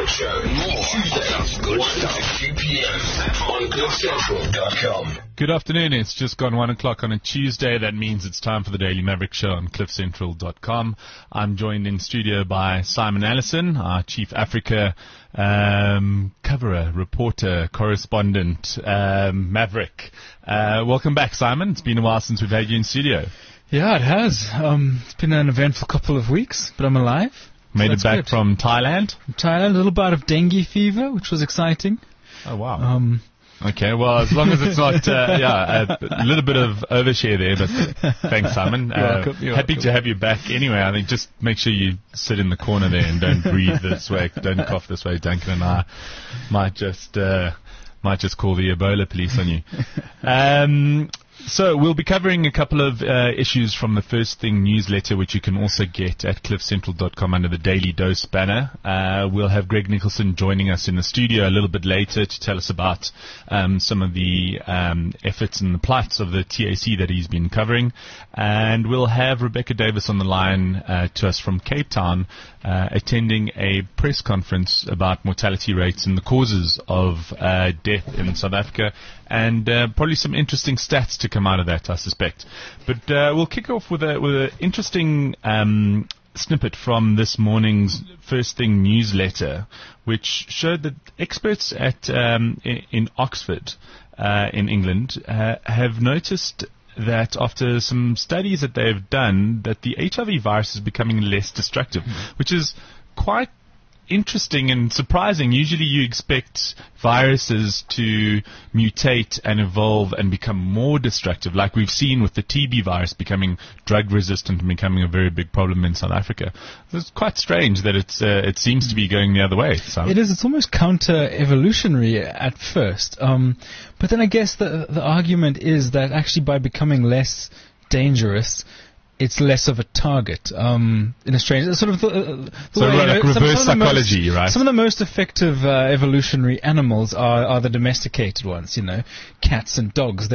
Show. More Tuesdays, 1 to 2 p.m. on CliffCentral.com. Good afternoon. It's just gone 1 o'clock on a Tuesday. That means it's time for the Daily Maverick Show on CliffCentral.com. I'm joined in studio by Simon Allison, our Chief Africa coverer, reporter, correspondent, Maverick. Welcome back, Simon. It's been a while since we've had you in studio. Yeah, it has. It's been an eventful couple of weeks, but I'm alive. Made it back from Thailand? From Thailand, a little bout of dengue fever, which was exciting. Oh, wow. Okay, well, as long as it's not, a little bit of overshare there, but thanks, Simon. You're happy welcome. to have you back anyway. I think just make sure you sit in the corner there and don't breathe this way, don't cough this way. Duncan and I might just call the Ebola police on you. So we'll be covering a couple of issues from the First Thing newsletter, which you can also get at cliffcentral.com under the Daily Dose banner. We'll have Greg Nicholson joining us in the studio a little bit later to tell us about some of the efforts and the plights of the TAC that he's been covering. And we'll have Rebecca Davis on the line to us from Cape Town, attending a press conference about mortality rates and the causes of death in South Africa, and probably some interesting stats to come out of that, I suspect. But we'll kick off with an interesting snippet from this morning's First Thing newsletter, which showed that experts at in Oxford, in England, have noticed that after some studies that they've done, that the HIV virus is becoming less destructive, which is quite interesting and surprising. Usually you expect viruses to mutate and evolve and become more destructive, like we've seen with the TB virus becoming drug resistant and becoming a very big problem in South Africa. It's quite strange that it seems to be going the other way. It is. It's almost counter-evolutionary at first. But then I guess the argument is that actually by becoming less dangerous, it's less of a target. In a strange sort of reverse psychology, right? Some of the most effective evolutionary animals are the domesticated ones. You know, cats and dogs.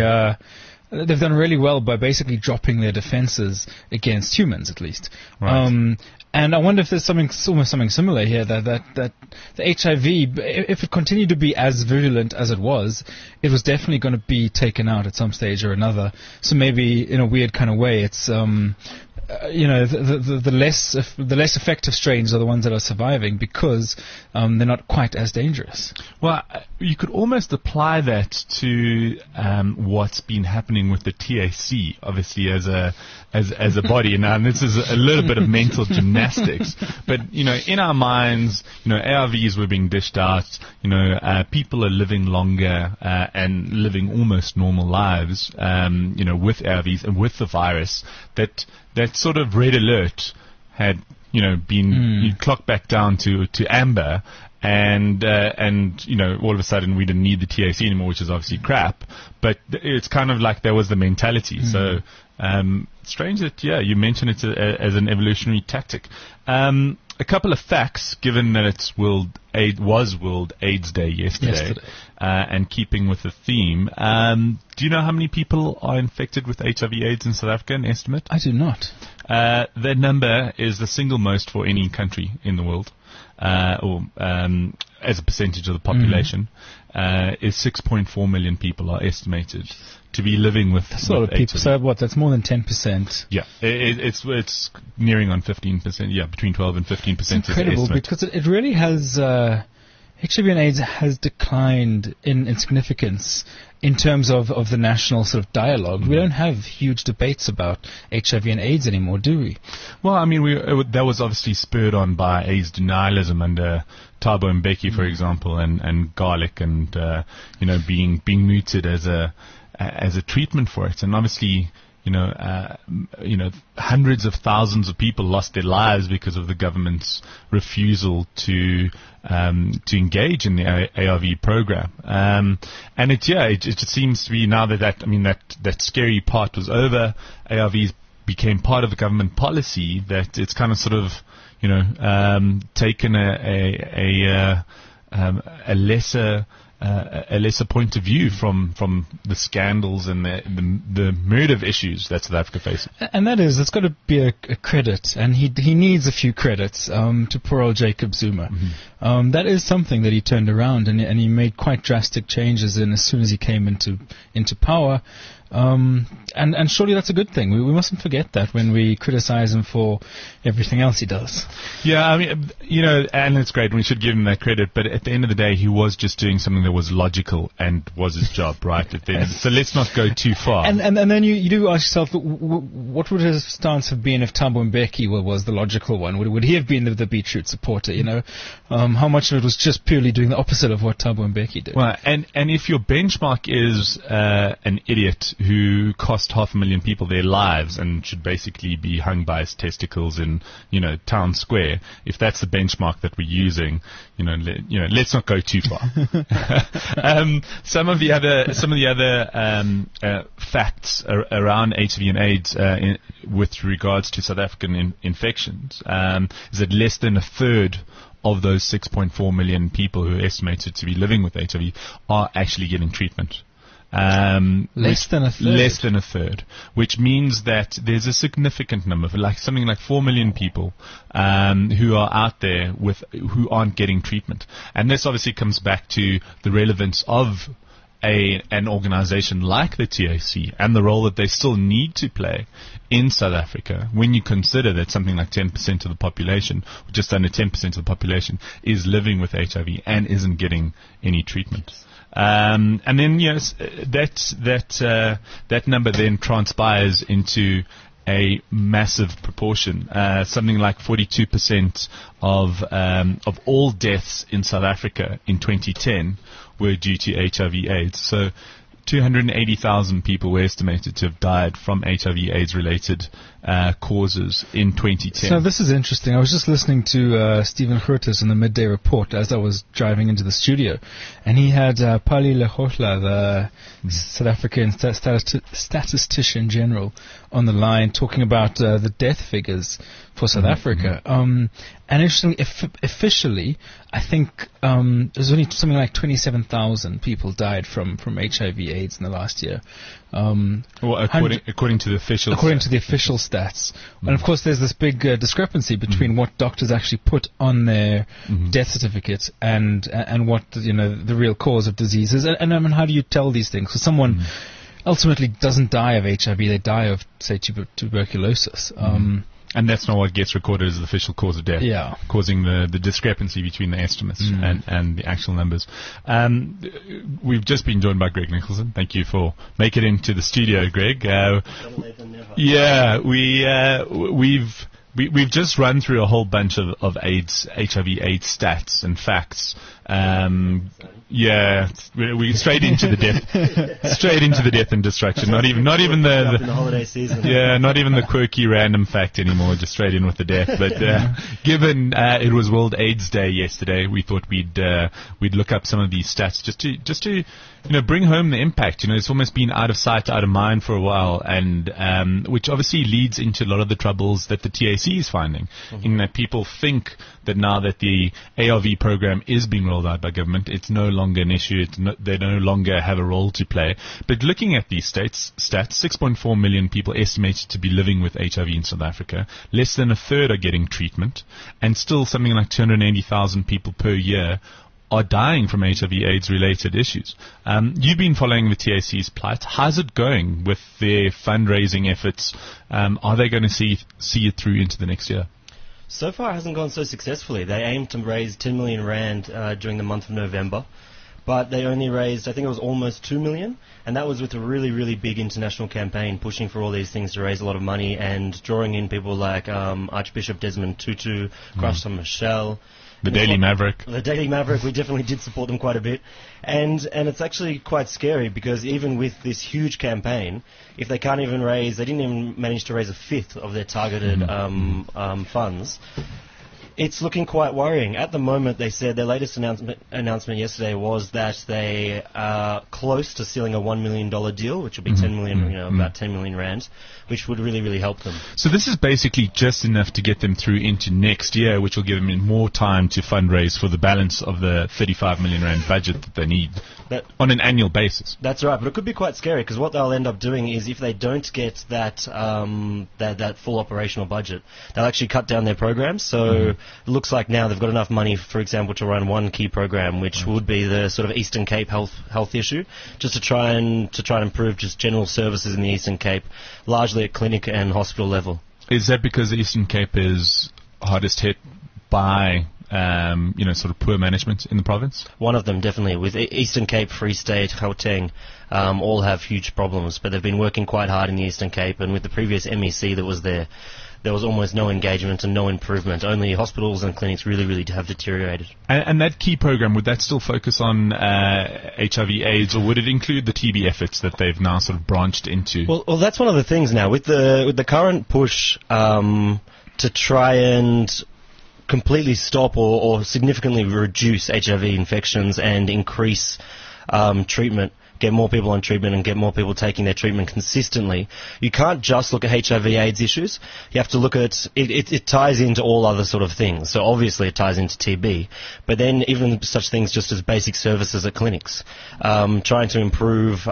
They've done really well by basically dropping their defenses against humans, at least. Right. And I wonder if there's almost something similar here, that the HIV, if it continued to be as virulent as it was definitely going to be taken out at some stage or another. So maybe in a weird kind of way, it's the less effective strains are the ones that are surviving because they're not quite as dangerous. Well, you could almost apply that to what's been happening with the TAC, obviously as a body. Now, and this is a little bit of mental gymnastics, but in our minds, ARVs were being dished out. People are living longer and living almost normal lives. With ARVs and with the virus, that sort of red alert had been clocked back down to amber, and all of a sudden we didn't need the TAC anymore, which is obviously crap. But it's kind of like that was the mentality. So strange that you mentioned it as an evolutionary tactic. A couple of facts, given that it's World AIDS Day yesterday. And keeping with the theme, do you know how many people are infected with HIV/AIDS in South Africa, an estimate? I do not. That number is the single most for any country in the world, as a percentage of the population, is 6.4 million people are estimated to be living with that's a lot of people. So that's more than 10%. Yeah, it's nearing on 15%. Yeah, between 12 and 15%. It's incredible because it really has. HIV and AIDS has declined in significance in terms of the national sort of dialogue. We don't have huge debates about HIV and AIDS anymore, do we? Well, I mean, that was obviously spurred on by AIDS denialism under Thabo Mbeki, for example, and garlic, and being mooted as a treatment for it, and obviously. Hundreds of thousands of people lost their lives because of the government's refusal to engage in the ARV program. And it just seems to be now that scary part was over. ARVs became part of the government policy, that it's kind of sort of taken a lesser a lesser point of view from the scandals and the myriad of issues that South Africa faces. And it's got to be a credit, and he needs a few credits to poor old Jacob Zuma. Mm-hmm. That is something that he turned around, and he made quite drastic changes in as soon as he came into power. And surely that's a good thing. We mustn't forget that when we criticize him for everything else he does. Yeah, I mean, and it's great, and we should give him that credit, but at the end of the day, he was just doing something that was logical and was his job, right? So let's not go too far. And then you do ask yourself, what would his stance have been if Thabo Mbeki was the logical one? Would he have been the beetroot supporter, How much of it was just purely doing the opposite of what Thabo Mbeki did? Well, and if your benchmark is an idiot who cost 500,000 people their lives and should basically be hung by his testicles in, town square, if that's the benchmark that we're using, let's not go too far. Some of the other facts around HIV and AIDS with regards to South African infections is that less than a third of those 6.4 million people who are estimated to be living with HIV are actually getting treatment. Less than a third, which means that there's a significant number, something like 4 million people who are out there who aren't getting treatment, and this obviously comes back to the relevance of an organization like the TAC and the role that they still need to play in South Africa when you consider that something like 10% of the population, or just under 10% of the population, is living with HIV and isn't getting any treatment. And then that number then transpires into a massive proportion. Something like 42% of all deaths in South Africa in 2010 were due to HIV/AIDS. So 280,000 people were estimated to have died from HIV/AIDS related causes in 2010. So this is interesting. I was just listening to Stephen Grootes in the Midday Report as I was driving into the studio, and he had Pali Lehohla, the South African statistician general, on the line talking about the death figures for South Africa. And interestingly, officially, I think there's only something like 27,000 people died from HIV/AIDS in the last year. According to the official stats. And of course, there's this big discrepancy between what doctors actually put on their death certificates and what the real cause of disease is. And I mean, how do you tell these things? Because someone ultimately doesn't die of HIV; they die of, say, tuberculosis. And that's not what gets recorded as the official cause of death, causing the discrepancy between the estimates and the actual numbers. We've just been joined by Greg Nicholson. Thank you for making it into the studio, Greg. We've just run through a whole bunch of HIV/AIDS stats and facts. We straight into the death and destruction. Not even the holiday season. Yeah, not even the quirky random fact anymore. Just straight in with the death. But given it was World AIDS Day yesterday, we thought we'd look up some of these stats just to bring home the impact. It's almost been out of sight, out of mind for a while, and which obviously leads into a lot of the troubles that the TAC is finding, in that people think that now that the ARV program is being rolled out by government, it's no longer an issue. They no longer have a role to play. But looking at these stats, 6.4 million people estimated to be living with HIV in South Africa. Less than a third are getting treatment, and still something like 280,000 people per year are dying from HIV/AIDS related issues. You've been following the TAC's plight. How's it going with their fundraising efforts? Are they going to see it through into the next year? So far, it hasn't gone so successfully. They aimed to raise 10 million rand during the month of November, but they only raised, I think it was almost 2 million, and that was with a really, really big international campaign pushing for all these things to raise a lot of money and drawing in people like Archbishop Desmond Tutu, Crusher Michelle, The Daily Maverick. The Daily Maverick, we definitely did support them quite a bit. And it's actually quite scary because even with this huge campaign, if they can't even raise, they didn't even manage to raise a fifth of their targeted funds. It's looking quite worrying. At the moment, they said their latest announcement yesterday was that they are close to sealing a $1 million deal, which will be 10 million, about 10 million rand, which would really, really help them. So this is basically just enough to get them through into next year, which will give them more time to fundraise for the balance of the 35 million rand budget that they need on an annual basis. That's right, but it could be quite scary because what they'll end up doing is if they don't get that full operational budget, they'll actually cut down their programs. So it looks like now they've got enough money, for example, to run one key program, which would be the sort of Eastern Cape health issue, just to try and improve just general services in the Eastern Cape, largely at clinic and hospital level. Is that because the Eastern Cape is hardest hit by sort of poor management in the province? One of them, definitely. With Eastern Cape, Free State, Gauteng, all have huge problems, but they've been working quite hard in the Eastern Cape, and with the previous MEC that was there was almost no engagement and no improvement. Only hospitals and clinics really, really have deteriorated. And that key program, would that still focus on HIV/AIDS, or would it include the TB efforts that they've now sort of branched into? Well, that's one of the things now. With the current push to try and completely stop or significantly reduce HIV infections and increase treatment, get more people on treatment and get more people taking their treatment consistently, you can't just look at HIV/AIDS issues. You have to look at it ties into all other sort of things. So obviously it ties into TB, but then even such things just as basic services at clinics, trying to improve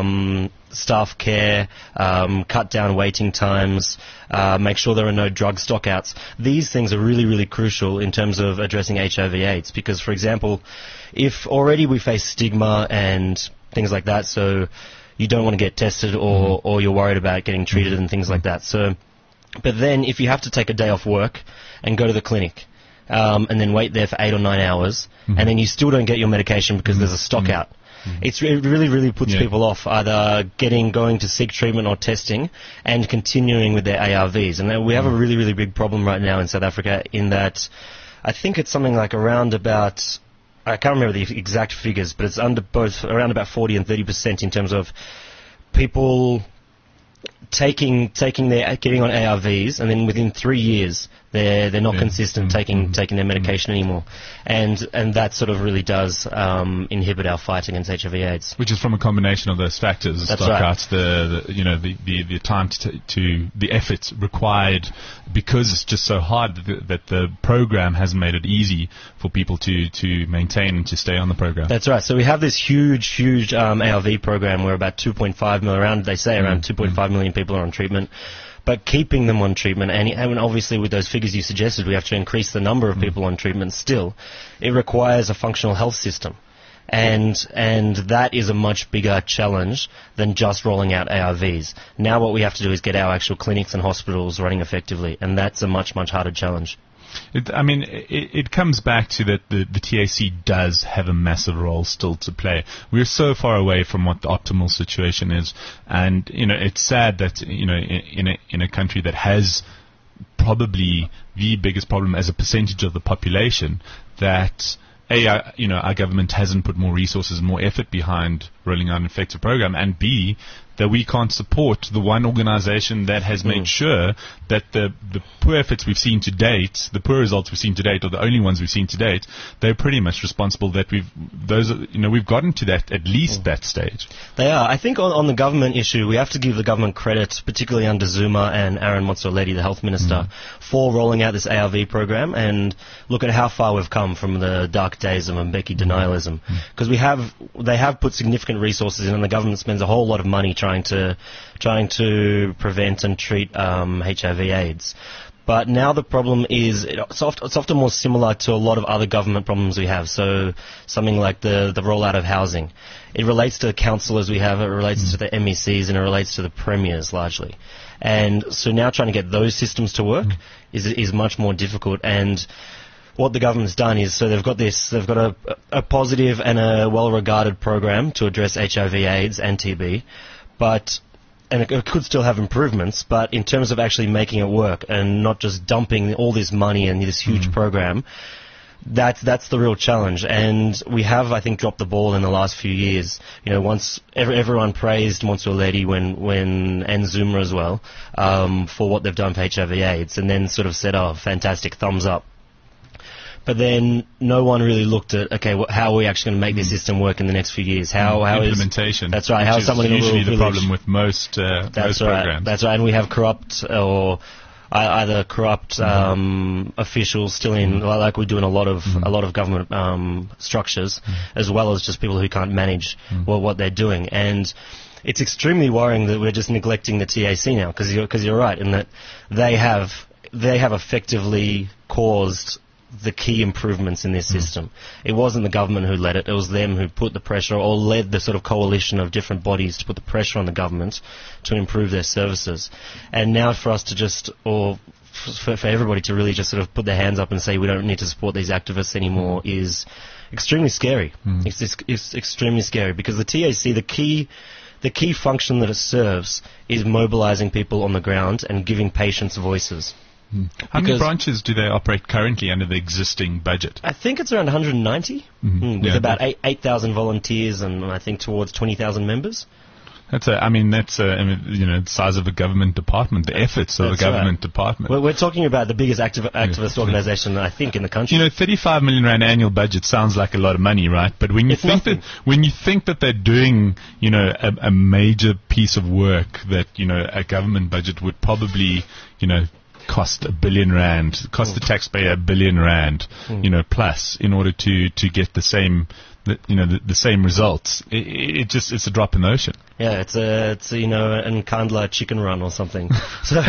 staff care, cut down waiting times, make sure there are no drug stockouts. These things are really, really crucial in terms of addressing HIV/AIDS because, for example, if already we face stigma and things like that, so you don't want to get tested or you're worried about getting treated and things like that. So, but then if you have to take a day off work and go to the clinic and then wait there for 8 or 9 hours and then you still don't get your medication because there's a stock out, it really, really puts people off either going to seek treatment or testing and continuing with their ARVs. And we have a really, really big problem right now in South Africa in that I think it's something like around about, I can't remember the exact figures, but it's around about 40 and 30% in terms of people getting on ARVs, and then within 3 years they're not consistent taking their medication anymore, and that sort of really does inhibit our fight against HIV/AIDS. Which is from a combination of those factors: the stockouts, the time to the efforts required, because it's just so hard that the program hasn't made it easy for people to maintain and to stay on the program. That's right. So we have this huge ARV program where about 2.5 million, around 2.5 million people are on treatment. But keeping them on treatment, and obviously with those figures you suggested, we have to increase the number of people on treatment still. It requires a functional health system. And that is a much bigger challenge than just rolling out ARVs. Now what we have to do is get our actual clinics and hospitals running effectively, and that's a much, much harder challenge. It comes back to that the TAC does have a massive role still to play. We're so far away from what the optimal situation is, and it's sad that in a country that has probably the biggest problem as a percentage of the population, that our government hasn't put more resources and more effort behind rolling out an effective program, and B, that we can't support the one organization that has made sure that the poor efforts we've seen to date, the poor results we've seen to date, or the only ones we've seen to date, they're pretty much responsible that we've gotten to that, at least that stage. They are. I think on the government issue, we have to give the government credit, particularly under Zuma and Aaron Motsoaledi, the health minister, for rolling out this ARV program, and look at how far we've come from the dark days of Mbeki denialism. Because they have put significant resources in, and the government spends a whole lot of money trying to prevent and treat HIV/AIDS. But now the problem is it's often more similar to a lot of other government problems we have. So something like the rollout of housing. It relates to the councillors we have, it relates to the MECs, and it relates to the premiers largely. And so now trying to get those systems to work is much more difficult. And what the government's done is, so they've got a positive and a well-regarded program to address HIV/AIDS and TB, and it could still have improvements, but in terms of actually making it work and not just dumping all this money in this huge program, that's the real challenge. And we have, I think, dropped the ball in the last few years. Once everyone praised Motsoaledi and Zuma as well, for what they've done for HIV/AIDS, and then sort of said, "Oh, fantastic, thumbs up." But then no one really looked at, okay, how are we actually going to make this system work in the next few years? How implementation? That's right. How is someone in a rural usually the village? problem with most programs. That's right. And we have corrupt or either corrupt officials still in, like we do in a lot of government structures, as well as just people who can't manage what they're doing. And it's extremely worrying that we're just neglecting the TAC now, because you're right in that they have effectively caused the key improvements in this system. It wasn't the government who led it. It was them who put the pressure, or led the sort of coalition of different bodies to put the pressure on the government to improve their services. And now for us to just, or for everybody to really just sort of put their hands up and say we don't need to support these activists anymore is extremely scary. It's extremely scary, because the TAC, the key function that it serves is mobilizing people on the ground and giving patients voices. How many branches do they operate currently under the existing budget? I think it's around 190, with about 8,000 volunteers and I think towards 20,000 members. That's the size of a government department, the efforts of a government department. We're talking about the biggest activist organisation, I think, in the country. 35 million rand annual budget sounds like a lot of money, right? But when you think that they're doing, a major piece of work that, a government budget would probably, cost R1 billion, cost the taxpayer R1 billion, plus in order to get the same, the same results. It's a drop in the ocean. Yeah, it's an Nkandla chicken run or something. So,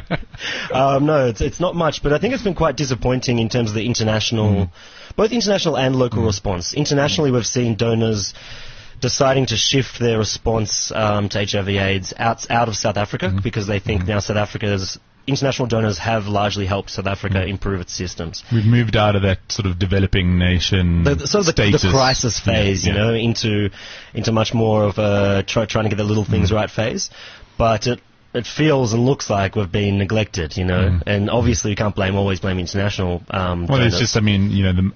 no, it's not much, but I think it's been quite disappointing in terms of the international, both international and local response. Internationally, we've seen donors deciding to shift their response to HIV/AIDS out of South Africa, because they think now international donors have largely helped South Africa improve its systems. We've moved out of that sort of developing nation the crisis phase, into much more of a trying to get the little things right phase. But it feels and looks like we've been neglected, and obviously we can't always blame international donors. It's just, the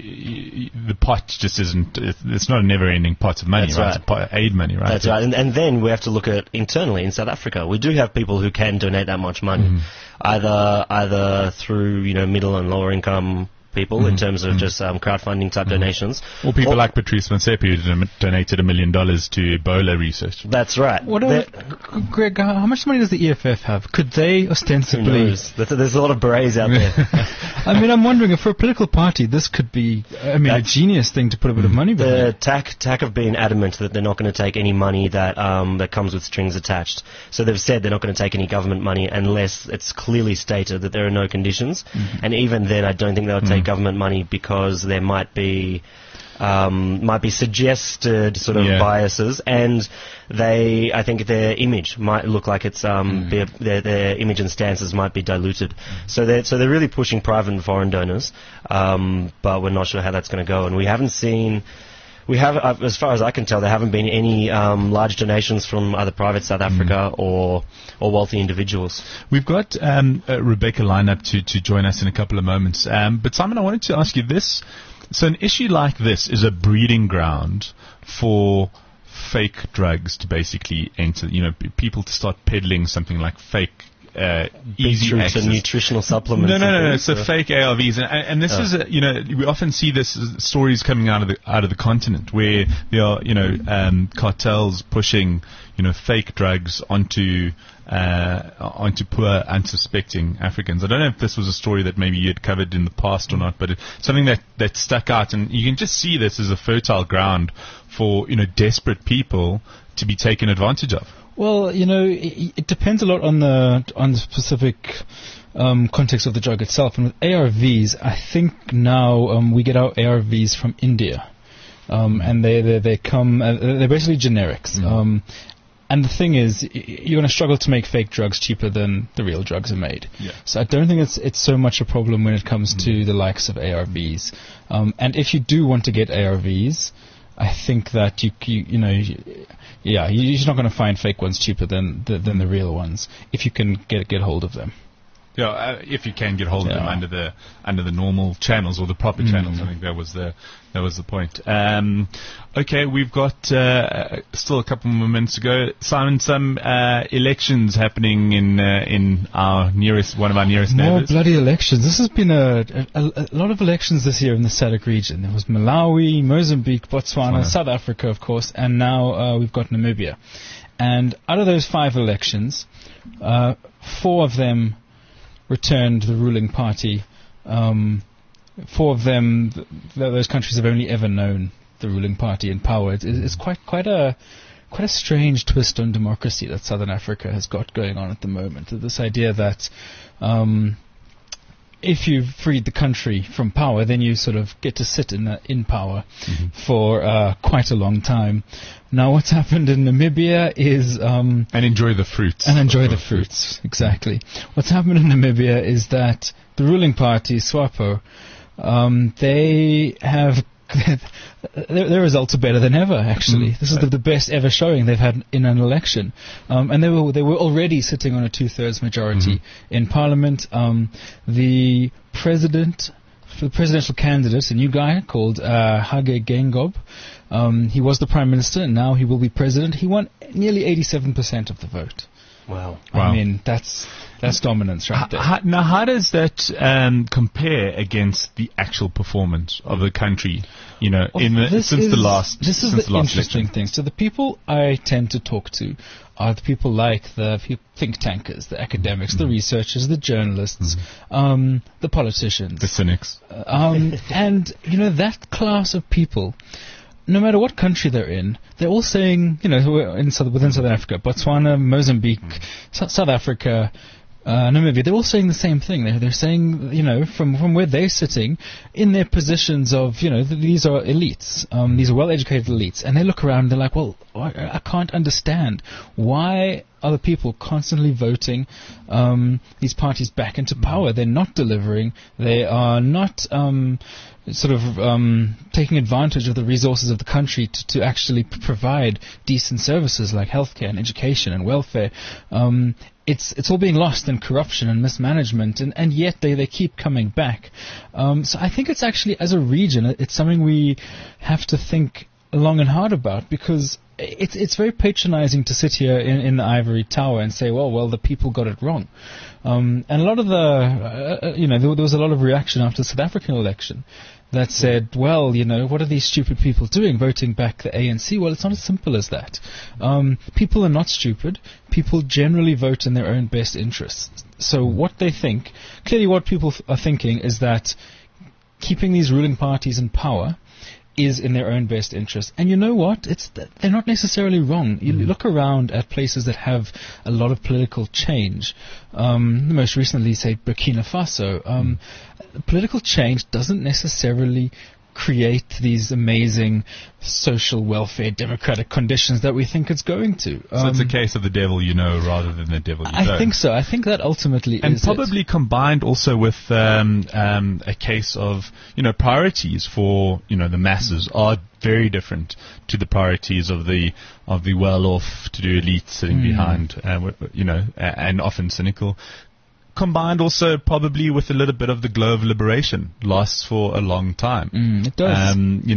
pot just isn't, it's not a never-ending pot of money, That's right? It's a pot of aid money, right? That's right. And then we have to look at internally in South Africa. We do have people who can donate that much money, either through, middle and lower income people in terms of just crowdfunding type donations. Or people like Patrice Motsepe who donated $1 million to Ebola research. That's right. Greg, how much money does the EFF have? Could they ostensibly... Who knows? There's a lot of berets out there. I'm wondering if for a political party this could be, a genius thing to put a bit of money behind. The TAC have been adamant that they're not going to take any money that comes with strings attached. So they've said they're not going to take any government money unless it's clearly stated that there are no conditions. And even then, I don't think they'll take government money, because there might be suggested sort of biases, and I think their image might look like it's their image and stances might be diluted. So they're really pushing private and foreign donors, but we're not sure how that's going to go. And we haven't seen. As far as I can tell, there haven't been any large donations from either private South Africa or wealthy individuals. We've got Rebecca lined up to join us in a couple of moments. But Simon, I wanted to ask you this. So an issue like this is a breeding ground for fake drugs to basically enter, people to start peddling something like fake easy access. Nutritional supplements. No. So fake ARVs, and this is we often see this stories coming out of the continent where there are cartels pushing fake drugs onto poor unsuspecting Africans. I don't know if this was a story that maybe you had covered in the past or not, but it's something that stuck out, and you can just see this as a fertile ground for desperate people to be taken advantage of. Well, it depends a lot on the specific context of the drug itself. And with ARVs, I think now we get our ARVs from India, and they come. They're basically generics. And the thing is, you're going to struggle to make fake drugs cheaper than the real drugs are made. Yeah. So I don't think it's so much a problem when it comes to the likes of ARVs. And if you do want to get ARVs, I think that you're not going to find fake ones cheaper than the real ones if you can get hold of them. if you can get hold of them under the normal channels or the proper channels, I think that was the point. Okay, we've got still a couple more minutes to go. Simon, some elections happening in one of our nearest More neighbors. bloody elections. This has been a lot of elections this year in the SADC region. There was Malawi, Mozambique, Botswana, South Africa, of course, and now we've got Namibia. And out of those 5 elections, 4 of them returned the ruling party. 4 of them, those countries have only ever known the ruling party in power. It's quite a strange twist on democracy that Southern Africa has got going on at the moment. This idea that if you freed the country from power, then you sort of get to sit in power for quite a long time. Now, what's happened in Namibia is and enjoy the fruits. Exactly. What's happened in Namibia is that the ruling party, SWAPO, they have their results are better than ever. Actually, this is the best ever showing they've had in an election, and they were already sitting on a 2/3 majority in parliament. The presidential candidate, a new guy called Hage Geingob, he was the prime minister, and now he will be president. He won nearly 87% of the vote. Wow. I mean, that's dominance right there. Now, how does that compare against the actual performance of the country? This is the interesting thing. So the people I tend to talk to are the people like the think tankers, the academics, the researchers, the journalists, the politicians, the cynics, and that class of people. No matter what country they're in, they're all saying, within Southern Africa, Botswana, Mozambique, South Africa, Namibia, they're all saying the same thing. They're saying, from where they're sitting, in their positions of, these are elites, these are well-educated elites, and they look around and they're like, well, I can't understand why are the people constantly voting these parties back into power. They're not delivering. They are not taking advantage of the resources of the country to actually provide decent services like healthcare and education and welfare. It's all being lost in corruption and mismanagement, and yet they keep coming back. So I think it's actually, as a region, it's something we have to think long and hard about, because it's very patronizing to sit here in the ivory tower and say, well, the people got it wrong. And a lot of there was a lot of reaction after the South African election that said, well, what are these stupid people doing, voting back the ANC? Well, it's not as simple as that. People are not stupid. People generally vote in their own best interests. So what they think, clearly what people are thinking is that keeping these ruling parties in power is in their own best interest. And you know what? They're not necessarily wrong. You look around at places that have a lot of political change. Most recently, say, Burkina Faso. Political change doesn't necessarily create these amazing social welfare, democratic conditions that we think it's going to. So it's a case of the devil rather than the devil you don't. I think so. I think that ultimately and is probably combined also with a case of priorities for the masses are very different to the priorities of the well-off to-do elite sitting behind, and often cynical. Combined also probably with a little bit of the glow of liberation lasts for a long time. It does.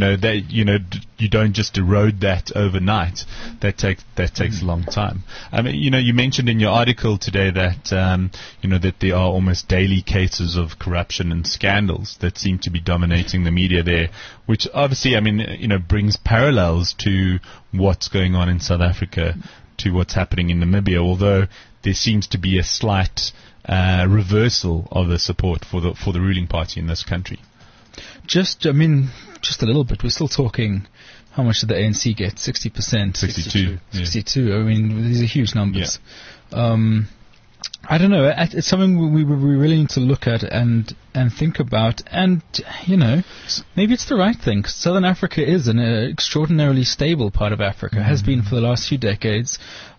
You don't just erode that overnight. That takes a long time. You mentioned in your article today that that there are almost daily cases of corruption and scandals that seem to be dominating the media there, which obviously brings parallels to what's going on in South Africa to what's happening in Namibia. Although there seems to be a slight reversal of the support for the ruling party in this country. Just a little bit. We're still talking. How much did the ANC get? 60%. 62. 62. I mean, these are huge numbers. Yeah. I don't know. It's something we really need to look at and think about. And, maybe it's the right thing. Southern Africa is an extraordinarily stable part of Africa, has been for the last few decades.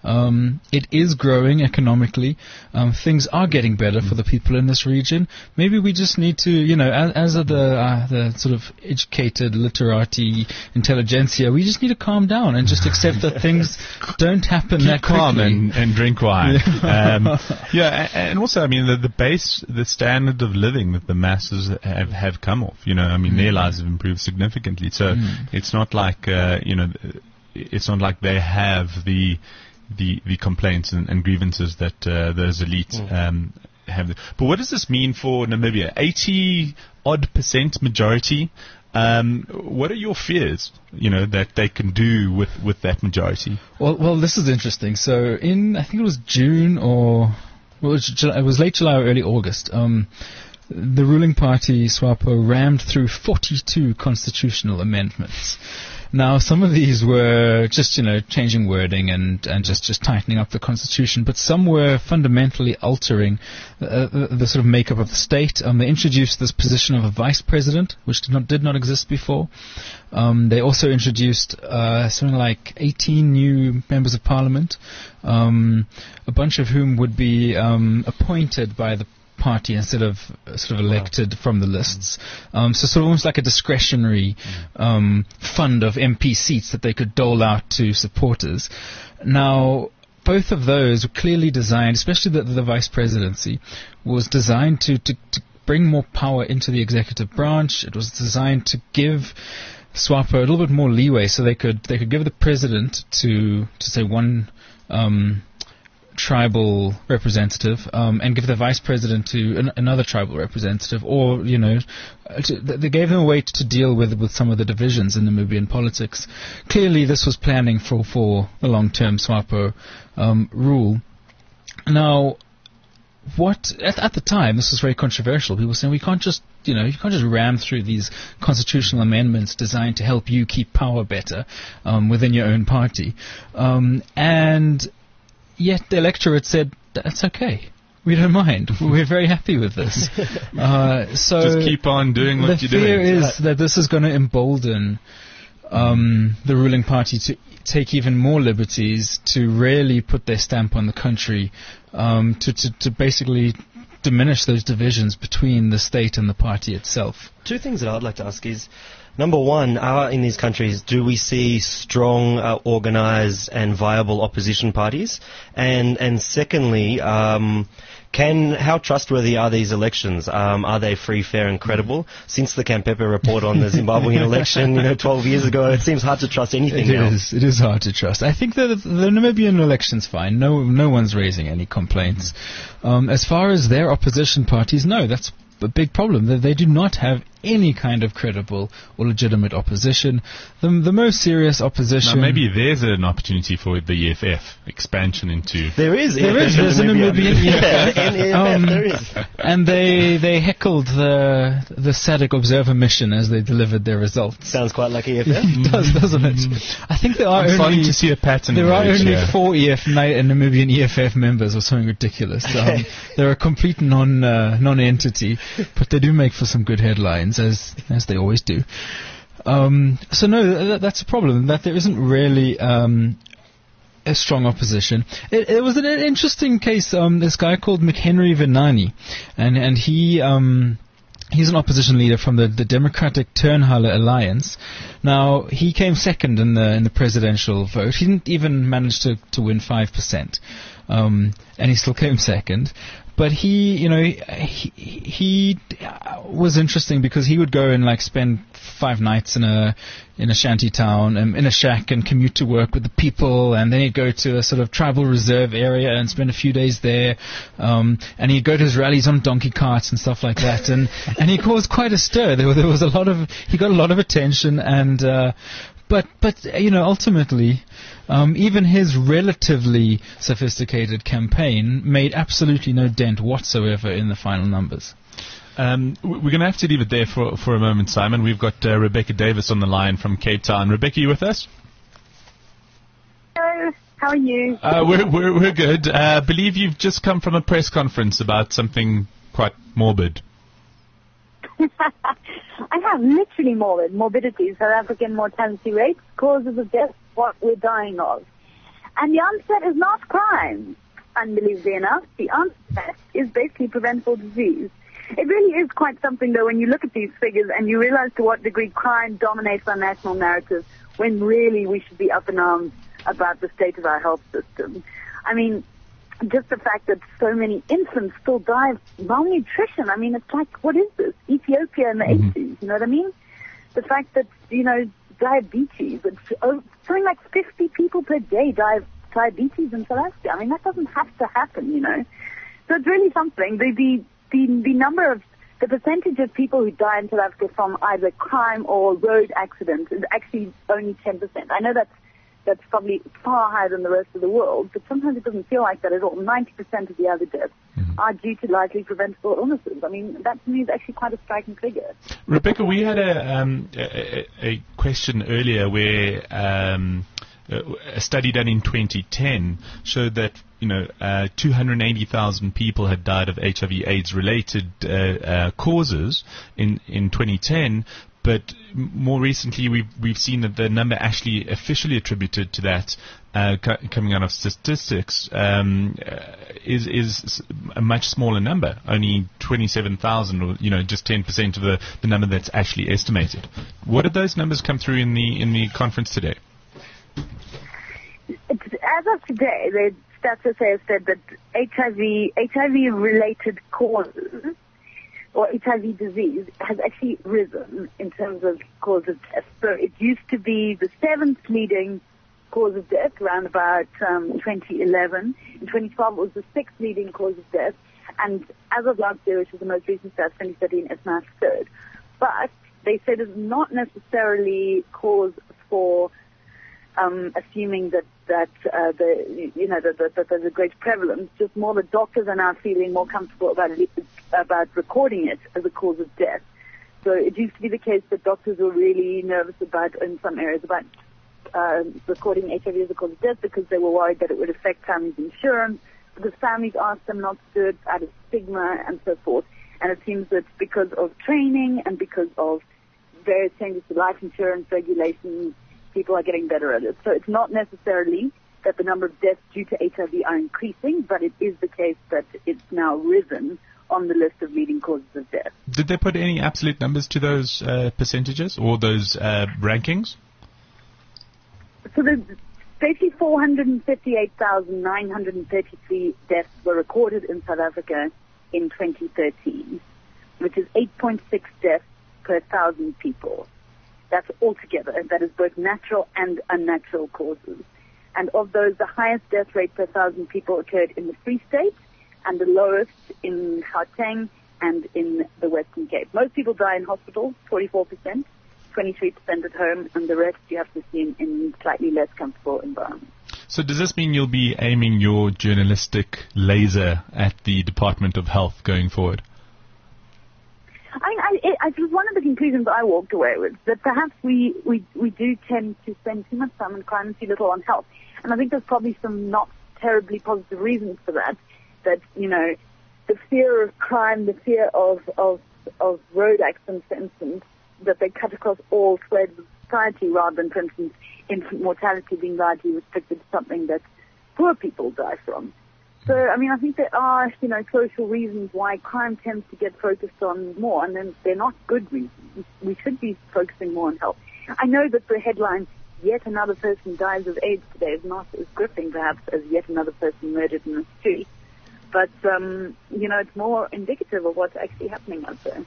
It is growing economically. Things are getting better for the people in this region. Maybe we just need to, as are the sort of educated, literati, intelligentsia, we just need to calm down and just accept that things don't happen that quickly. Calm and drink wine. And also, I mean, the standard of living that the masses have come off. Their lives have improved significantly. So it's not like it's not like they have the complaints and grievances that those elites have. But what does this mean for Namibia? 80% majority. What are your fears, that they can do with that majority? Well, this is interesting. So I think it was June it was late July or early August. The ruling party, SWAPO, rammed through 42 constitutional amendments. Now, some of these were just, changing wording and just tightening up the constitution, but some were fundamentally altering the sort of makeup of the state. They introduced this position of a vice president, which did not exist before. They also introduced something like 18 new members of parliament, a bunch of whom would be appointed by the party instead of sort of elected from the lists. So sort of almost like a discretionary fund of MP seats that they could dole out to supporters. Now, both of those were clearly designed, especially the vice presidency, was designed to bring more power into the executive branch. It was designed to give SWAPO a little bit more leeway so they could give the president to say one tribal representative and give the vice president to another tribal representative, or they gave them a way to deal with some of the divisions in Namibian politics. Clearly this was planning for the long-term SWAPO rule. Now, at the time, this was very controversial. People were saying, you can't just ram through these constitutional amendments designed to help you keep power better within your own party. And yet the electorate said, that's okay. We don't mind. We're very happy with this. So just keep on doing what you're doing. The fear is that this is going to embolden the ruling party to take even more liberties, to really put their stamp on the country, to basically diminish those divisions between the state and the party itself. Two things that I'd like to ask is, number one, in these countries, do we see strong, organised and viable opposition parties? And secondly, how trustworthy are these elections? Are they free, fair and credible? Since the Campepe report on the Zimbabwean election, 12 years ago, it seems hard to trust anything now. It is hard to trust. I think that the Namibian election's fine. No one's raising any complaints. As far as their opposition parties, no, that's a big problem. That they do not have any kind of credible or legitimate opposition. The most serious opposition... Now maybe there's an opportunity for the EFF expansion into... There's a Namibian EFF. There is. And they heckled the SADC Observer mission as they delivered their results. Sounds quite like EFF. It does, doesn't it? I think there are starting to see a pattern. There are only 4 Namibian EFF members or something ridiculous. They're a complete non-entity, but they do make for some good headlines, as they always do. So no, that's a problem, that there isn't really a strong opposition. It was an interesting case. This guy called McHenry Venani, and he's an opposition leader from the Democratic Turnhalle Alliance. Now, he came second in the presidential vote. He didn't even manage to win 5%, and he still came second. But he was interesting because he would go and spend 5 nights in a shanty town, in a shack, and commute to work with the people, and then he'd go to a sort of tribal reserve area and spend a few days there, and he'd go to his rallies on donkey carts and stuff like that, and he caused quite a stir. There was he got a lot of attention, and but ultimately, even his relatively sophisticated campaign made absolutely no dent whatsoever in the final numbers. We're going to have to leave it there for a moment, Simon. We've got Rebecca Davis on the line from Cape Town. Rebecca, you with us? Hello, how are you? We're good. Believe you've just come from a press conference about something quite morbid. I have literally morbidity, South African mortality rates, causes of death, what we're dying of. And the answer is not crime, unbelievably enough. The answer is basically preventable disease. It really is quite something, though, when you look at these figures and you realize to what degree crime dominates our national narrative, when really we should be up in arms about the state of our health system. I mean, just the fact that so many infants still die of malnutrition. I mean, it's like, what is this? Ethiopia in the 80s, you know what I mean? The fact that, diabetes, something like 50 people per day die of diabetes in South Africa. I mean, that doesn't have to happen, So it's really something. The percentage of people who die in South Africa from either crime or road accidents is actually only 10%. I know that's probably far higher than the rest of the world, but sometimes it doesn't feel like that at all. 90% of the other deaths are due to likely preventable illnesses. I mean, that to me is actually quite a striking figure. Rebecca, we had a question earlier where a study done in 2010 showed that 280,000 people had died of HIV/AIDS related causes in 2010. But more recently, we've seen that the number actually officially attributed to that, coming out of statistics, is a much smaller number, only 27,000, or just 10% of the number that's actually estimated. What did those numbers come through in the conference today? As of today, the stats have said that HIV-related causes or HIV disease has actually risen in terms of cause of death. So it used to be the 7th leading cause of death around about 2011. In 2012, it was the 6th leading cause of death. And as of last year, which is the most recent stats, 2013, it's now 3rd. But they said it's not necessarily cause for assuming that there's a great prevalence. Just more that doctors are now feeling more comfortable about recording it as a cause of death. So it used to be the case that doctors were really nervous in some areas about recording HIV as a cause of death because they were worried that it would affect families' insurance, because families asked them not to do it out of stigma and so forth. And it seems that because of training and because of various changes to life insurance regulations, people are getting better at it. So it's not necessarily that the number of deaths due to HIV are increasing, but it is the case that it's now risen on the list of leading causes of death. Did they put any absolute numbers to those percentages or those rankings? So basically 458,933 deaths were recorded in South Africa in 2013, which is 8.6 deaths per 1,000 people. That's altogether. That is both natural and unnatural causes. And of those, the highest death rate per 1,000 people occurred in the Free State and the lowest in Gauteng and in the Western Cape. Most people die in hospital, 44%, 23% at home, and the rest you have to see in slightly less comfortable environments. So does this mean you'll be aiming your journalistic laser at the Department of Health going forward? I think one of the conclusions I walked away with, that perhaps we do tend to spend too much time on crime and too little on health. And I think there's probably some not terribly positive reasons for that. That, the fear of crime, the fear of road accidents, for instance, that they cut across all threads of society rather than, for instance, infant mortality being largely restricted to something that poor people die from. So, I think there are, social reasons why crime tends to get focused on more, and then they're not good reasons. We should be focusing more on health. I know that the headline, yet another person dies of AIDS today, is not as gripping, perhaps, as yet another person murdered in the street. But, it's more indicative of what's actually happening out there.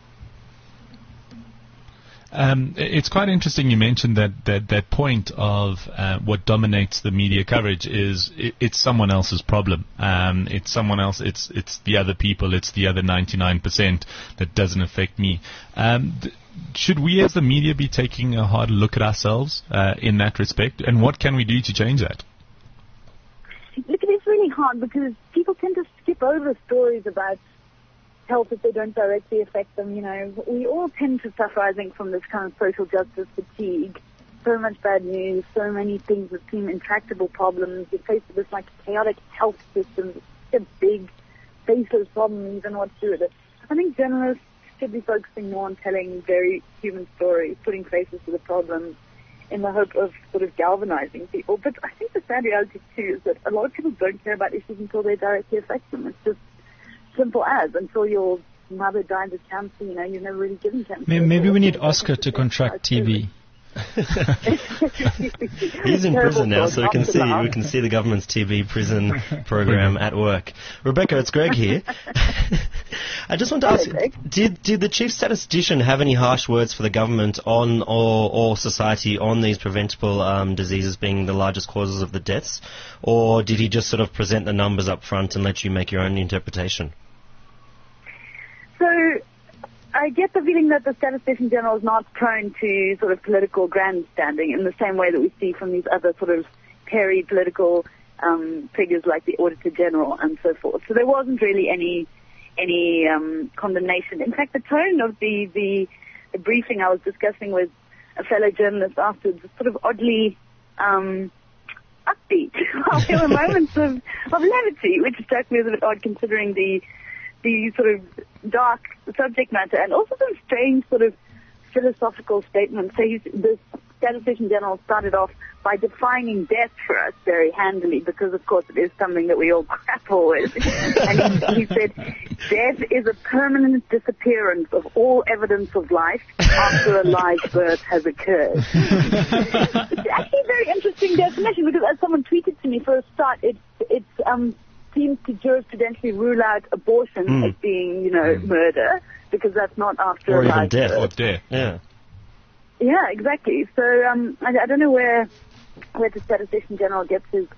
It's quite interesting you mentioned that point of what dominates the media coverage is it's someone else's problem. It's someone else. It's the other people. It's the other 99% that doesn't affect me. Should we as the media be taking a hard look at ourselves in that respect? And what can we do to change that? Look, it is really hard because people tend to skip over stories about health if they don't directly affect them. We all tend to suffer, I think, from this kind of social justice fatigue. So much bad news, so many things that seem intractable problems. You're faced with this chaotic health system. It's a big, faceless problem. You don't know what to do with it. I think journalists should be focusing more on telling very human stories, putting faces to the problems, in the hope of sort of galvanizing people. But I think the sad reality too is that a lot of people don't care about issues until they directly affect them. It's just simple as until your mother dies of cancer, you're never really given cancer. Maybe we need Oscar to contract TB. He's in prison now, so we can see the government's TB prison program at work. Rebecca, it's Greg here. I just want to ask, did the chief statistician have any harsh words for the government on or society on these preventable diseases being the largest causes of the deaths, or did he just sort of present the numbers up front and let you make your own interpretation? So I get the feeling that the Statistician General is not prone to sort of political grandstanding in the same way that we see from these other sort of hairy political figures like the Auditor General and so forth. So there wasn't really any condemnation. In fact, the tone of the briefing I was discussing with a fellow journalist afterwards was sort of oddly upbeat. There were moments of levity, which struck me as a bit odd considering the sort of dark subject matter and also some strange sort of philosophical statements. So the Statistician General started off by defining death for us very handily because, of course, it is something that we all grapple with. And he said, death is a permanent disappearance of all evidence of life after a live birth has occurred. It's actually a very interesting definition because as someone tweeted to me for a start, it seems to jurisprudentially rule out abortion as being, murder, because that's not after or a live death. birth. Or death. Yeah, exactly. So I don't know where the Statistician General gets his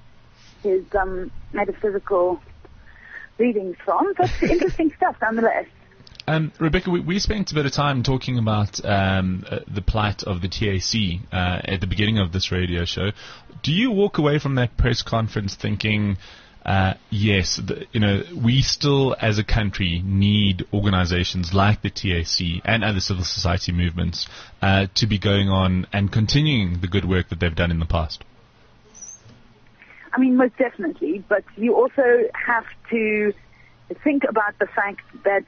metaphysical readings from, but interesting stuff nonetheless. Rebecca, we spent a bit of time talking about the plight of the TAC at the beginning of this radio show. Do you walk away from that press conference thinking, yes, we still as a country need organizations like the TAC and other civil society movements to be going on and continuing the good work that they've done in the past? I mean, most definitely, but you also have to think about the fact that,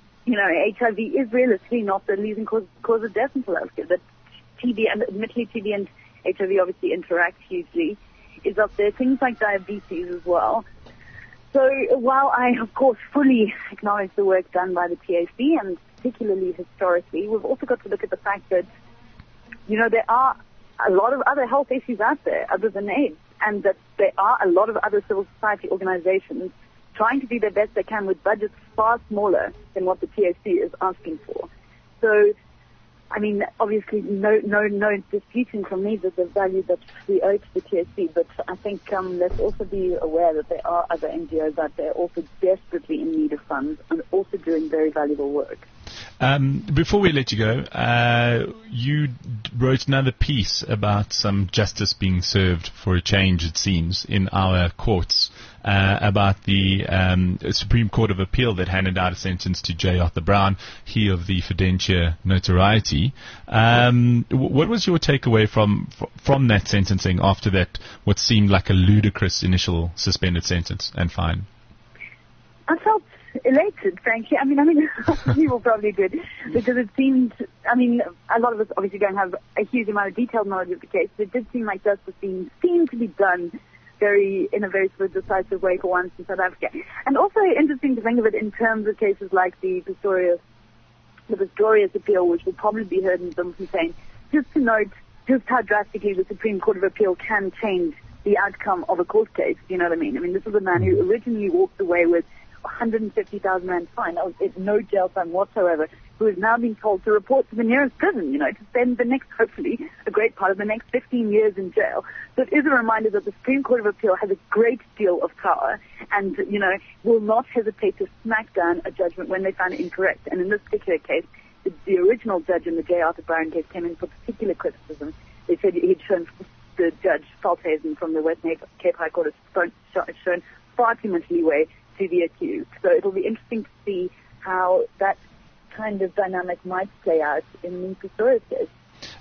HIV is realistically not the leading cause of death in South Africa. That TB, and admittedly TB and HIV obviously interact hugely, is up there. Things like diabetes as well. So while I, of course, fully acknowledge the work done by the TAC, and particularly historically, we've also got to look at the fact that, there are a lot of other health issues out there other than AIDS, and that there are a lot of other civil society organizations trying to do their best they can with budgets far smaller than what the TAC is asking for. So, I mean, obviously, no disputing from me the value that we owe to the TAC, but I think let's also be aware that there are other NGOs out there also desperately in need of funds and also doing very valuable work. Before we let you go, you wrote another piece about some justice being served for a change, it seems, in our courts, about the Supreme Court of Appeal that handed out a sentence to J. Arthur Brown, he of the Fidentia notoriety. What was your takeaway from that sentencing after that, what seemed like a ludicrous initial suspended sentence and fine? I felt elated, frankly. I mean, people probably did, because it seemed, a lot of us obviously don't have a huge amount of detailed knowledge of the case, but it did seem like justice seemed to be done in a very sort of decisive way for once in South Africa. And also interesting to think of it in terms of cases like the Pistorius appeal, which will probably be heard in Bloemfontein, just to note just how drastically the Supreme Court of Appeal can change the outcome of a court case. You know what I mean? I mean, this was a man who originally walked away with 150,000 rand fine, no jail time whatsoever, who is now being told to report to the nearest prison, to spend the next, hopefully, a great part of the next 15 years in jail. So it is a reminder that the Supreme Court of Appeal has a great deal of power and, will not hesitate to smack down a judgment when they find it incorrect. And in this particular case, the original judge in the J. Arthur Brown case came in for particular criticism. They said he'd shown, the judge, Falthazen from the Western Cape High Court, has shown far too much leeway to the accused. So it'll be interesting to see how that kind of dynamic might play out in the Pistorius case.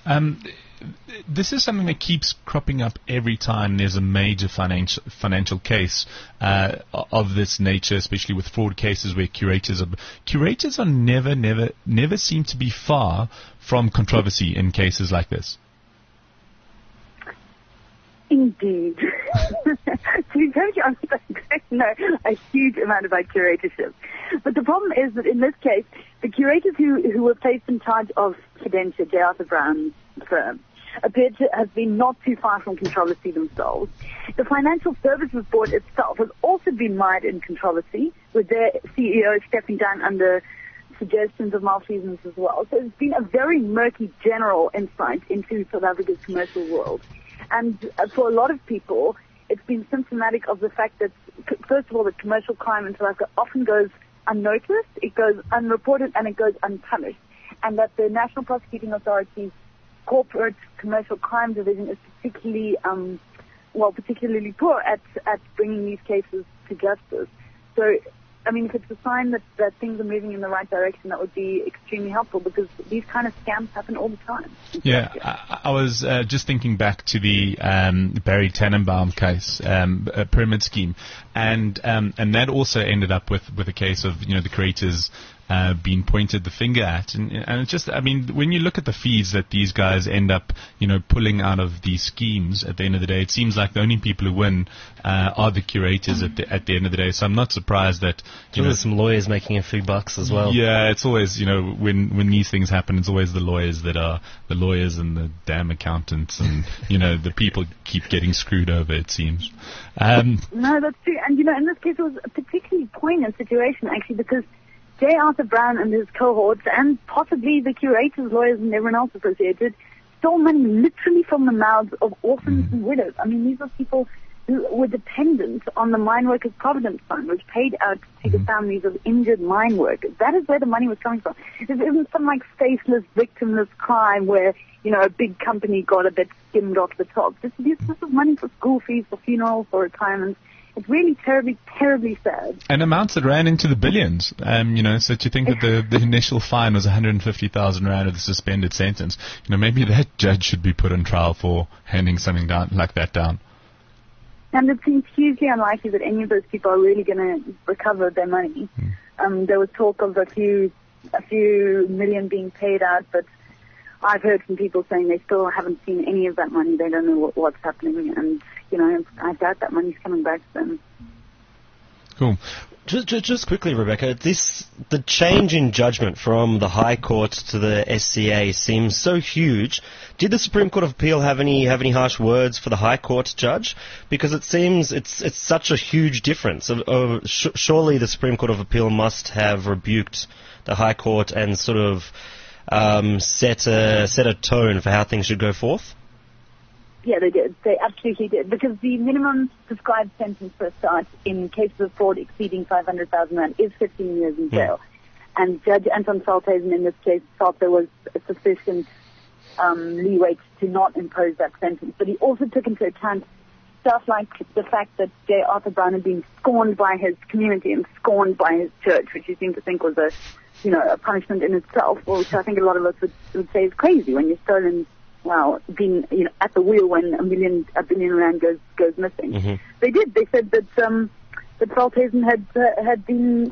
This is something that keeps cropping up every time there's a major financial case of this nature, especially with fraud cases where curators are never seem to be far from controversy in cases like this. Indeed. To be perfectly honest, I don't know a huge amount about curatorship. But the problem is that in this case, the curators who were placed in charge of Fidentia, J. Arthur Brown's firm, appear to have been not too far from controversy themselves. The Financial Services Board itself has also been mired in controversy, with their CEO stepping down under suggestions of malfeasance as well. So it's been a very murky general insight into South Africa's commercial world. And for a lot of people, it's been symptomatic of the fact that, first of all, that commercial crime in South Africa often goes unnoticed, it goes unreported, and it goes unpunished. And that the National Prosecuting Authority's corporate commercial crime division is particularly poor at bringing these cases to justice. So, I mean, if it's a sign that things are moving in the right direction, that would be extremely helpful, because these kind of scams happen all the time. Yeah, I was just thinking back to the Barry Tannenbaum case, a pyramid scheme, and that also ended up with a case of, you know, the creators being pointed the finger at, and it's just, I mean, when you look at the fees that these guys end up, you know, pulling out of these schemes, at the end of the day, it seems like the only people who win are the curators at the end of the day. So I'm not surprised that there's some lawyers making a few bucks as well. Yeah, it's always, you know, when these things happen, it's always the lawyers that are the lawyers and the damn accountants, and you know, the people keep getting screwed over, it seems. No, that's true. And you know, in this case, it was a particularly poignant situation actually, because J. Arthur Brown and his cohorts, and possibly the curators, lawyers, and everyone else associated, stole money literally from the mouths of orphans and widows. I mean, these are people who were dependent on the Mine Workers Provident Fund, which paid out to the families of injured mine workers. That is where the money was coming from. It isn't some like faceless, victimless crime where, you know, a big company got a bit skimmed off the top. This is money for school fees, for funerals, for retirement. It's really terribly, terribly sad. And amounts that ran into the billions. You know, so to think that the initial fine was 150,000 rand with a suspended sentence, you know, maybe that judge should be put on trial for handing something down like that down. And it seems hugely unlikely that any of those people are really going to recover their money. There was talk of a few million being paid out, but I've heard from people saying they still haven't seen any of that money. They don't know what's happening, and you know, I doubt that money's coming back to them. Cool. Just quickly, Rebecca, the change in judgment from the High Court to the SCA seems so huge. Did the Supreme Court of Appeal have any harsh words for the High Court judge? Because it seems it's such a huge difference. Surely the Supreme Court of Appeal must have rebuked the High Court and sort of set a tone for how things should go forth. Yeah, they did. They absolutely did. Because the minimum prescribed sentence for a start in cases of fraud exceeding 500,000 rand is 15 years in jail. And Judge Anton Veldhuizen in this case thought there was sufficient leeway to not impose that sentence. But he also took into account stuff like the fact that J. Arthur Brown had been scorned by his community and scorned by his church, which he seemed to think was a punishment in itself, which I think a lot of us would say is crazy when you're stolen. Well, being at the wheel when a billion rand goes missing. Mm-hmm. They did. They said that Veldhuizen had been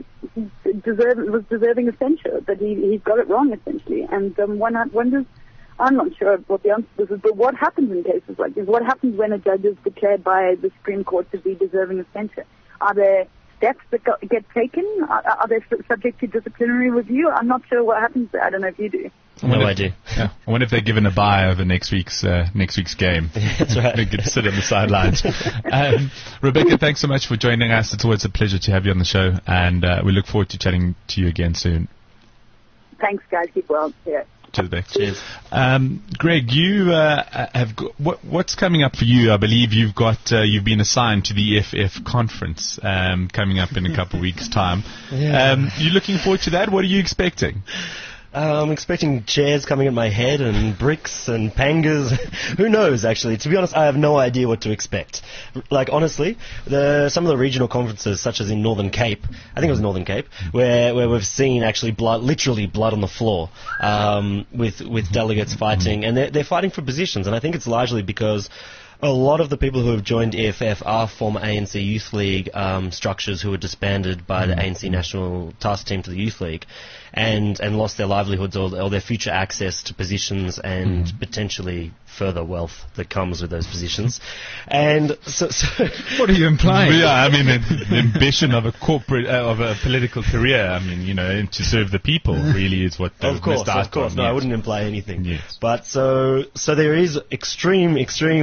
was deserving of censure, that he got it wrong essentially. And one wonders, I'm not sure what the answer to this is, but what happens in cases like this? What happens when a judge is declared by the Supreme Court to be deserving of censure? Are there steps that get taken? Are they subject to disciplinary review? I'm not sure what happens there. I don't know if you do. No idea. Yeah. I wonder if they're given a bye over next week's game. That's right. They could sit on the sidelines. Rebecca, thanks so much for joining us. It's always a pleasure to have you on the show, and we look forward to chatting to you again soon. Thanks, guys. Keep well. Yeah. Cheers, Beck. Cheers. Greg, you have what's coming up for you? I believe you've been assigned to the FF conference coming up in a couple of weeks' time. Yeah. You looking forward to that? What are you expecting? I'm expecting chairs coming at my head and bricks and pangas. Who knows, actually? To be honest, I have no idea what to expect. Like, honestly, some of the regional conferences, such as in Northern Cape, I think it was Northern Cape, where we've seen actually literally blood on the floor, with delegates fighting, and they're fighting for positions, and I think it's largely because A lot of the people who have joined EFF are former ANC Youth League structures who were disbanded by the ANC National Task Team to the Youth League and lost their livelihoods or their future access to positions and potentially further wealth that comes with those positions. And so What are you implying? Yeah, I mean, the ambition of a corporate, of a political career, I mean, you know, and to serve the people really is what they've missed out on. Of course. No, I wouldn't imply anything. Yes. But so there is extreme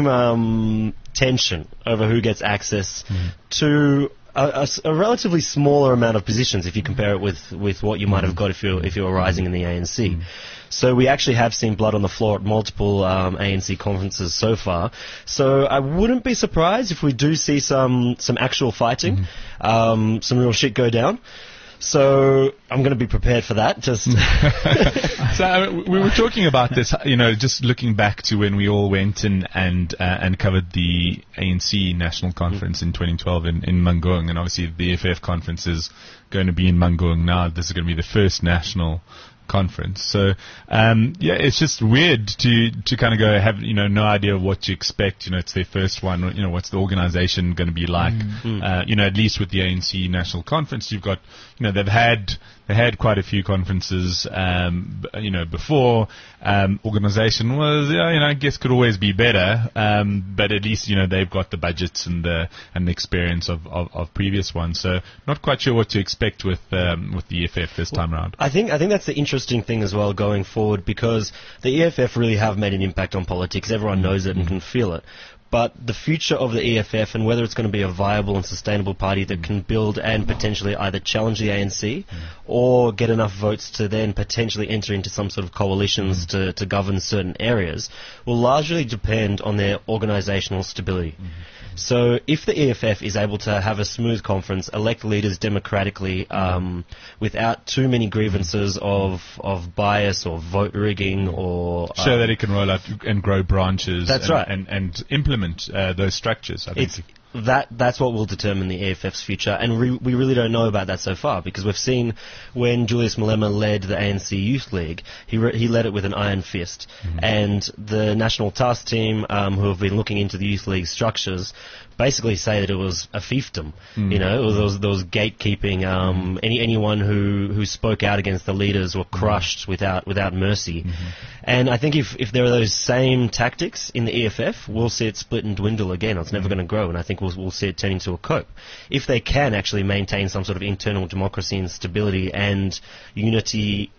tension over who gets access to a relatively smaller amount of positions if you compare it with what you might have got if you were rising in the ANC. So we actually have seen blood on the floor at multiple ANC conferences so far. So I wouldn't be surprised if we do see some actual fighting, some real shit go down. So I'm going to be prepared for that. Just So we were talking about this, you know, just looking back to when we all went and covered the ANC National Conference in 2012 in Mangaung, and obviously the EFF conference is going to be in Mangaung now. This is going to be the first national conference. So, it's just weird to kind of go have, you know, no idea what to expect. You know, it's their first one. You know, what's the organization going to be like? You know, at least with the ANC National Conference, you've got, you know, they had quite a few conferences, you know, before. Organization was, you know, I guess could always be better. But at least, you know, they've got the budgets and the experience of previous ones. So not quite sure what to expect with the EFF this time around. I think that's the interesting thing as well going forward, because the EFF really have made an impact on politics. Everyone knows it and can feel it. But the future of the EFF and whether it's going to be a viable and sustainable party that can build and potentially either challenge the ANC or get enough votes to then potentially enter into some sort of coalitions to govern certain areas will largely depend on their organisational stability. So if the EFF is able to have a smooth conference, elect leaders democratically without too many grievances of bias or vote rigging or... Show that it can roll out and grow branches. That's right. And implement those structures, I think. That's what will determine the EFF's future, and we really don't know about that so far, because we've seen when Julius Malema led the ANC Youth League, he led it with an iron fist, and the National Task Team, who have been looking into the Youth League structures, basically say that it was a fiefdom. You know, there was gatekeeping. Anyone who spoke out against the leaders were crushed without mercy. And I think if there are those same tactics in the EFF, we'll see it split and dwindle again. It's never going to grow, and I think we'll see it turn into a cope. If they can actually maintain some sort of internal democracy and stability and unity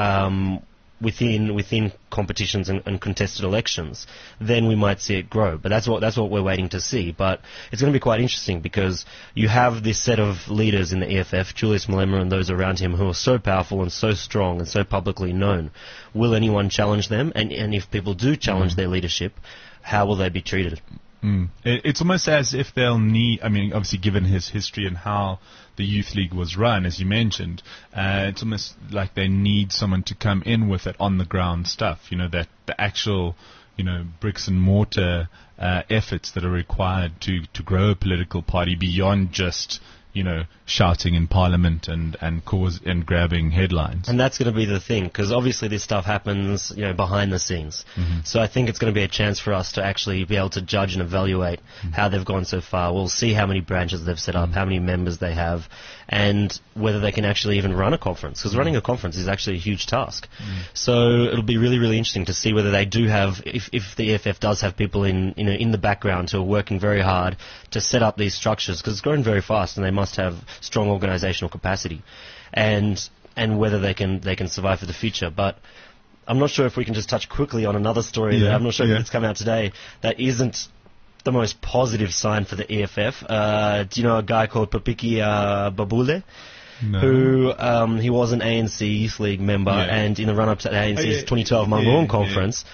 within competitions and contested elections, then we might see it grow. But that's what we're waiting to see. But it's going to be quite interesting, because you have this set of leaders in the EFF, Julius Malema and those around him, who are so powerful and so strong and so publicly known. Will anyone challenge them? And if people do challenge their leadership, how will they be treated? It's almost as if they'll need, I mean, obviously given his history and how the Youth League was run, as you mentioned, it's almost like they need someone to come in with it on the ground stuff, you know, that the actual, you know, bricks and mortar efforts that are required to grow a political party beyond just, you know, shouting in Parliament and grabbing headlines. And that's going to be the thing, because obviously this stuff happens, you know, behind the scenes. So I think it's going to be a chance for us to actually be able to judge and evaluate how they've gone so far. We'll see how many branches they've set up, how many members they have, and whether they can actually even run a conference, because running a conference is actually a huge task. So it'll be really, really interesting to see whether they do have, if the EFF does have people in the background who are working very hard to set up these structures, because it's growing very fast and they must have strong organisational capacity, and whether they can survive for the future. But I'm not sure if we can just touch quickly on another story that I'm not sure if it's come out today that isn't the most positive sign for the EFF. Do you know a guy called Papiki Babule? No. Who he was an ANC Youth League member, and in the run-up to the ANC's 2012 Mangaung conference,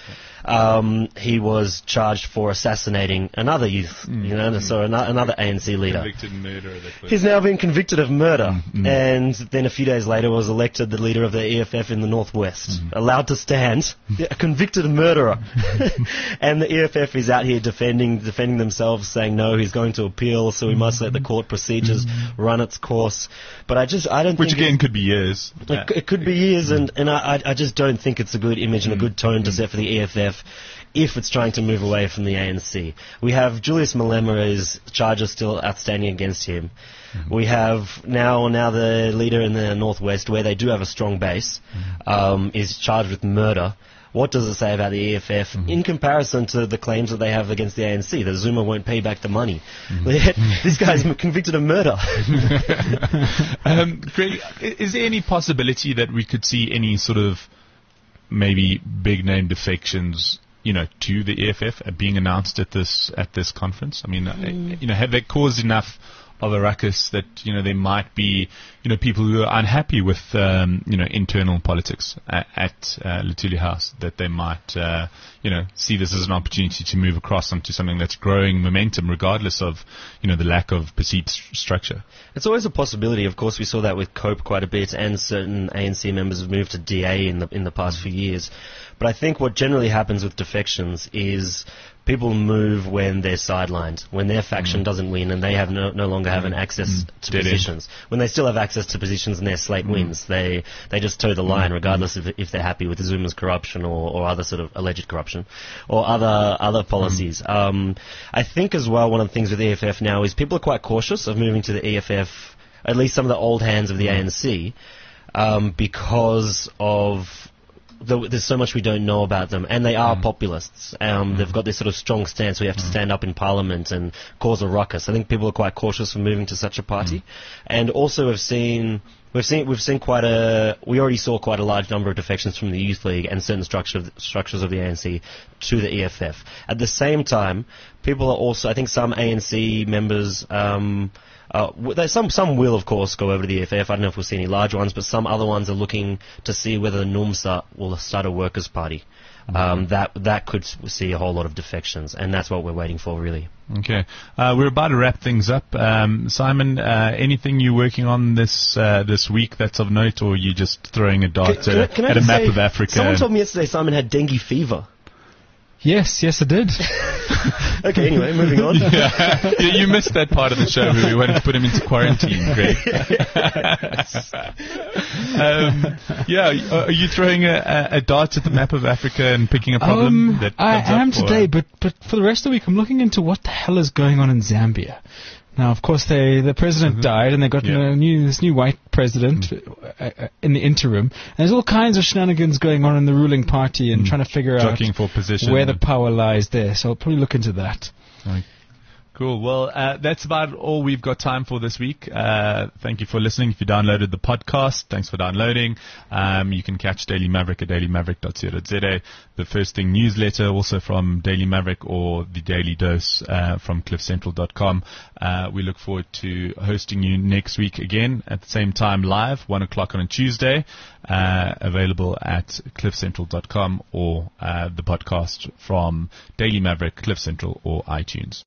he was charged for assassinating another youth, you know, so another ANC leader. Convicted murderer. He's now been convicted of murder, and then a few days later was elected the leader of the EFF in the Northwest, allowed to stand, a convicted murderer. And the EFF is out here defending themselves, saying no, he's going to appeal, so we must let the court procedures run its course. But I don't Which think again could be years. It could be years, and I just don't think it's a good image and a good tone to set for the EFF. if it's trying to move away from the ANC. We have Julius Malema's charges still outstanding against him. We have now the leader in the Northwest, where they do have a strong base, is charged with murder. What does it say about the EFF in comparison to the claims that they have against the ANC, that Zuma won't pay back the money? This guy's convicted of murder. Greg, is there any possibility that we could see any sort of maybe big name defections, to the EFF being announced at this conference? I mean, have they caused enough of a ruckus that there might be people who are unhappy with internal politics at Luthuli House, that they might see this as an opportunity to move across onto something that's growing momentum, regardless of the lack of perceived structure? It's always a possibility. Of course, we saw that with COPE quite a bit, and certain ANC members have moved to DA in the past few years. But I think what generally happens with defections is people move when they're sidelined, when their faction doesn't win and they have no longer have an access to positions. When they still have access to positions and their slate wins, they just toe the line, regardless of if they're happy with Zuma's corruption or other sort of alleged corruption or other policies. I think as well, one of the things with the EFF now is people are quite cautious of moving to the EFF, at least some of the old hands of the ANC, because of there's so much we don't know about them, and they are populists. They've got this sort of strong stance where you have to stand up in Parliament and cause a ruckus. I think people are quite cautious from moving to such a party, and also we already saw quite a large number of defections from the Youth League and certain structures of the ANC to the EFF. At the same time, people are also, I think some ANC members, some will, of course, go over to the EFF. I don't know if we'll see any large ones, but some other ones are looking to see whether NUMSA will start a workers' party. That could see a whole lot of defections, and that's what we're waiting for, really. Okay. We're about to wrap things up. Simon, anything you're working on this week that's of note, or are you just throwing a dart at a map of Africa? Someone told me yesterday Simon had dengue fever. Yes, I did. Okay, anyway, moving on. Yeah, you missed that part of the show where we wanted to put him into quarantine, Greg. Are you throwing a dart at the map of Africa and picking a problem that comes I am up, today, but for the rest of the week, I'm looking into what the hell is going on in Zambia. Now, of course, the president died, and they got this new white president in the interim. And there's all kinds of shenanigans going on in the ruling party and trying to figure out for position where the power lies there. So I'll probably look into that. Right. Cool. Well, that's about all we've got time for this week. Thank you for listening. If you downloaded the podcast, thanks for downloading. You can catch Daily Maverick at dailymaverick.co.za. The First Thing newsletter, also from Daily Maverick, or the Daily Dose from cliffcentral.com. We look forward to hosting you next week again at the same time live, 1 o'clock on a Tuesday, available at cliffcentral.com or the podcast from Daily Maverick, Cliff Central, or iTunes.